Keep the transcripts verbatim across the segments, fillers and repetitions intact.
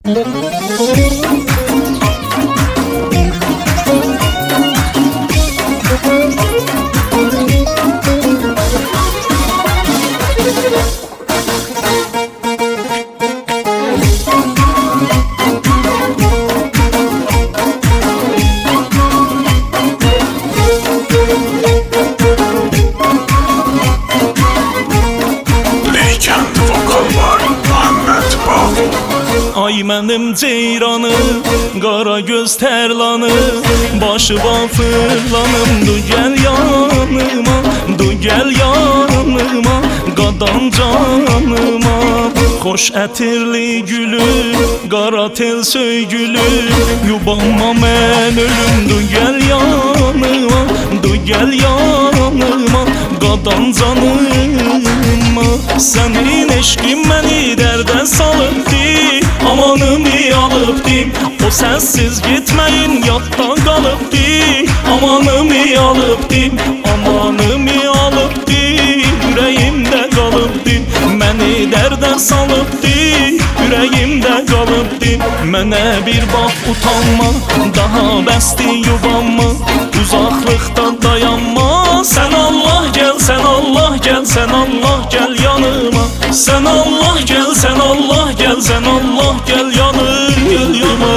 Ay mənim ceyranım, qara göz tərlanım, başı fırlanım, du gəl yanıma, du gəl yanıma, qadan canıma. Xoş ətirli gülüm, qara tel söygülüm, yubanma mən ölüm, du gəl yanıma, du gəl yanıma, qadan canıma. Sənin eşqin məni dərdə salıbdı, amanımı alıbdı. O sənsiz gitməyin yadda qalıbdı, amanımı alıbdı, amanımı alıbdı, ürəyimdə qalıbdı. Məni dərdə salıbdı, ürəyimdə qalıbdı. Mənə bir bax utanma, daha bəsdi yubanma, uzaqlıqda dayanma. Sən Allah gəl, sən Allah gəl, sən Allah gəl yanıma. Sən Allah gəl, sən Allah gəl, sən Allah gəl yanıma.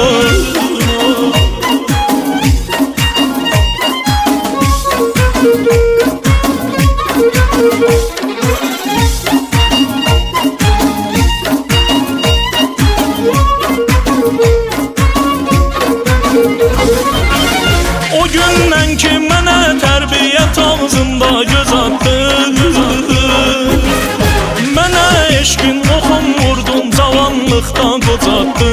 O gündən ki mənə tərbiyyət ağzımda göz attı, mənə eşqin oxum vurdun, cavanlıqda qocatdı.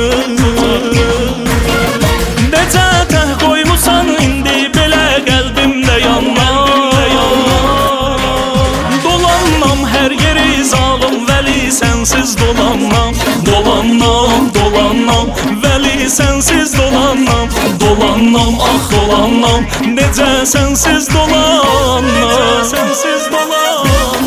Necə təh qoymusan indi belə qəlbimdə yanlar, dolanmam hər yeri zalım vəli sənsiz dolanmam, dolanmam, dolanmam vəli sənsiz dolanmam, dolanmam, ah dolanmam, necə sənsiz dolanmam, sənsiz dolanmam.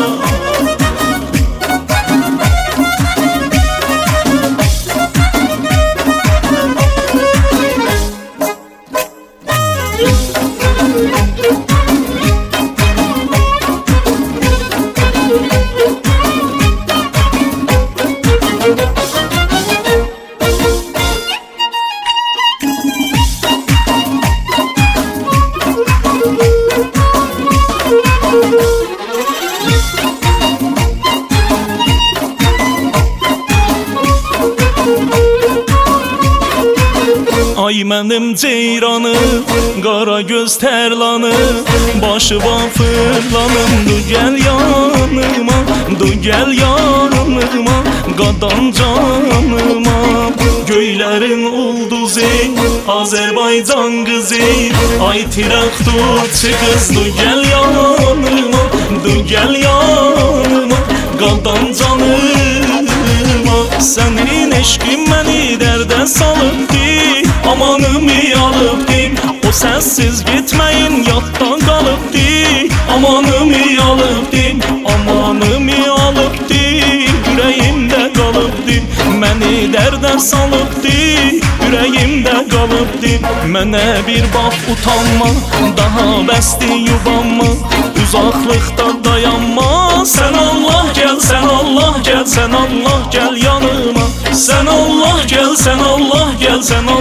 Ay mənim ceyranım, qara göz tərlanım, başı fırlanım, du gəl yanıma, du gəl yanıma, qadan canıma. Göylərin ulduzu, Azərbaycan qızı, ay tirakturçu qız, du gəl yanıma, du gəl yanıma, qadan canıma. Sənin eşqin məni dərdə salıbdı, amanımı alıbdı. O sənsiz gitməyin yadda qalıbdı, amanımı alıbdı, amanımı alıbdı, ürəyimdə qalıbdı. Məni dərdə salıbdı, ürəyimdə qalıbdı. Mənə bir bax utanma, daha bəsdi yubanma, uzaqlıqda dayanma. Sən Allah gəl, sən Allah gəl, sən Allah gəl yanıma. Sən Allah gəl, sən Allah gəl, sən